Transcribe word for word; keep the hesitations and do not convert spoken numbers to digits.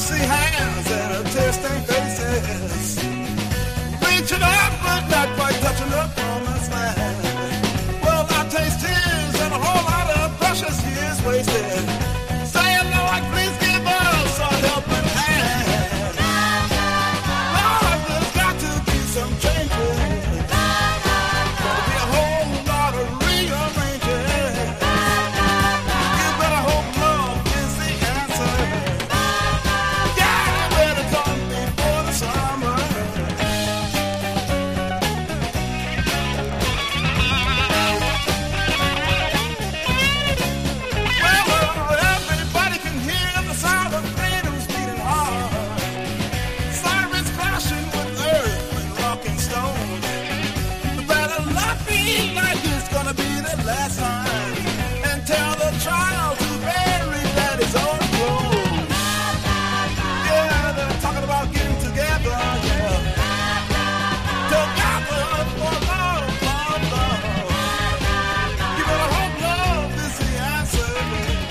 greasy hands and a tasting faces. Reaching up but not quite touching the promised land. Well, I taste tears and a whole lot of precious years wasted. Saying, Lord, please give us a helping hand. Lord, there's got to be some changes. There'll be a whole lot of rearranging. You better hope love is the answer. Yeah, you better come before the summer. Well, everybody can hear the sound of freedom's beating hard. Sirens crashing with earth and rock and stone. Better not be like it's gonna be the last time.